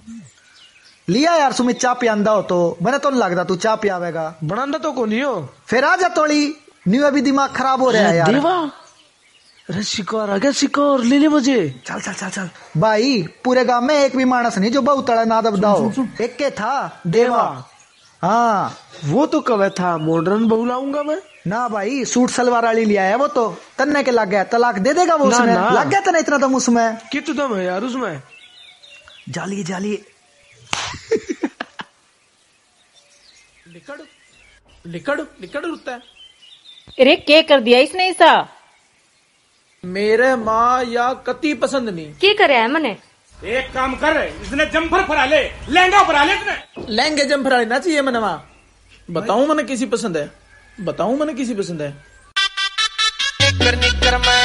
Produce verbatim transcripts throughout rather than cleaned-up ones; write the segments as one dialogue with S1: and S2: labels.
S1: लिया यार सुमित चा पियांदा हो तो मैंने तो नहीं लगता तू चा पियावेगा।
S2: बनाना तो को नहीं हो
S1: फिर आ जा तोड़ी न्यू अभी दिमाग खराब हो रहा है यार।
S2: देवा अरे शिकार आ गया शिकार ले ले मुझे। चल चल चल चल
S1: भाई पूरे गांव में एक भी मानस नहीं जो बहुत तड़ा ना दबदाओ। एक के था देवा। हाँ
S2: वो तो कब था मॉडर्न बहू लाऊंगा मैं
S1: ना भाई सूट सलवार वाली लिया है वो तो तन्ने के लग गया तलाक दे देगा वो उसमें लग गया तना इतना दम उसमें
S2: कितना दम है यार उसमें।
S1: जालिए जालिए
S2: लिकड़ लिकड़ लिकड़ उठता है।
S3: अरे क्या कर दिया इसने ऐसा।
S2: मेरे माँ या कति पसंद नहीं
S3: क्या करे है मने।
S4: एक काम कर इसने जम्फर फरा ले लहंगा फरा ले इसने
S2: लहंगे जम्फर लेना चाहिए मैंने वहां। बताऊं मैंने किसी पसंद है बताऊं मैंने किसी पसंद है। निकर निकर मैं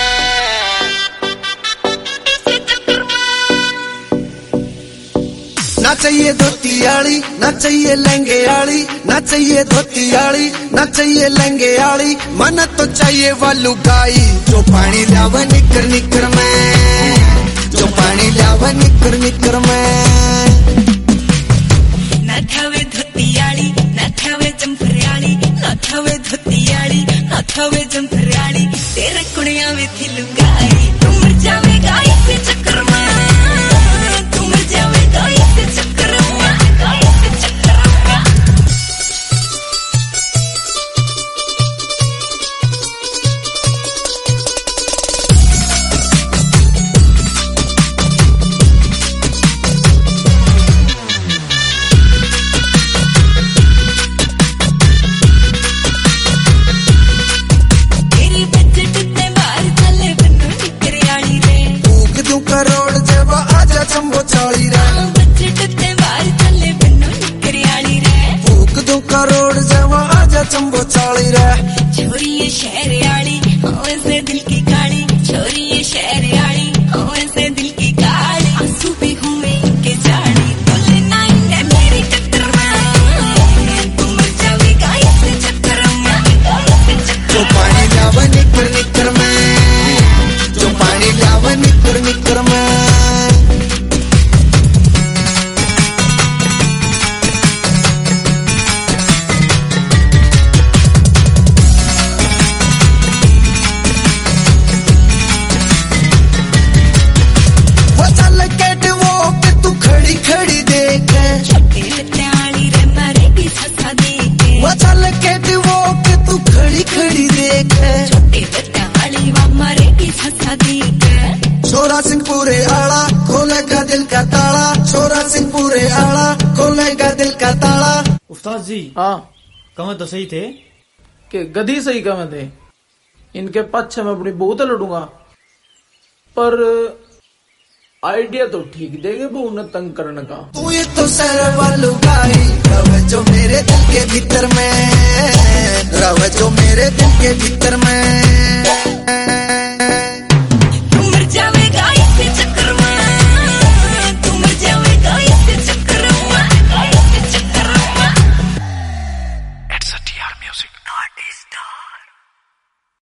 S5: ना चाहिए धोती आली ना चाहिए लहंगे आली ना चाहिए धोती आली ना चाहिए लहंगे आली मन तो चाहिए वालू गाई जो पानी लावा निकर निकर में जो पानी लावा निकर निकर में।
S6: ना थावे धोती आली ना थावे जम्फर आली ना थावे धोती आली ना थावे जम्फर आली तेरे कुड़िया में थी लुगाई तू मर जावेगा इस चक्कर में तू मर जावेगा इस चक्कर में इस चक्कर में। तेरी बजट ते बाहर चले बनो निकर आली रे
S5: भूख दू करोड़ जब आजा चंबो चाली रे
S6: बजट ते बाहर चले बनो निकर आली रे
S5: भूख दू करोड़ जब आजा चंबो चाली रे।
S6: छोरी ये शहर आली होवे से दिल की काली छोरी ये शहर आली होवे से दिल की काली आंसू भी हुए के जाड़ी बोले ना इन्हें मेरी टक्कर में तू मर जावेगा इस चक्कर में इस चक्कर
S5: जो पानी लावा निकर निकर में जो पानी लावा निकर निकर में। वो चल के वो के तू खड़ी खड़ी देख
S6: छोटे लत्ते आली रे मारेगी ससा देके
S5: वो चल के वो के तू खड़ी खड़ी देख
S6: छोटे लत्ते आली वा मारेगी ससा देके
S5: छोरा सिंहपुरे आला खोलेगा दिल का ताला छोरा सिंहपुरे आला खोलेगा दिल का ताला।
S7: उस्ताद जी
S2: हाँ
S7: कमें तो सही थे
S2: कि गधी सही कमें थे इनके पक्ष में अपनी बहुत लड़ूंगा पर आइडिया तो ठीक देगे वो उन्हें तंग करने का।
S5: तू ये तो सर वालू गाई रवे जो मेरे दिल के भीतर में रवे जो मेरे दिल के भीतर में।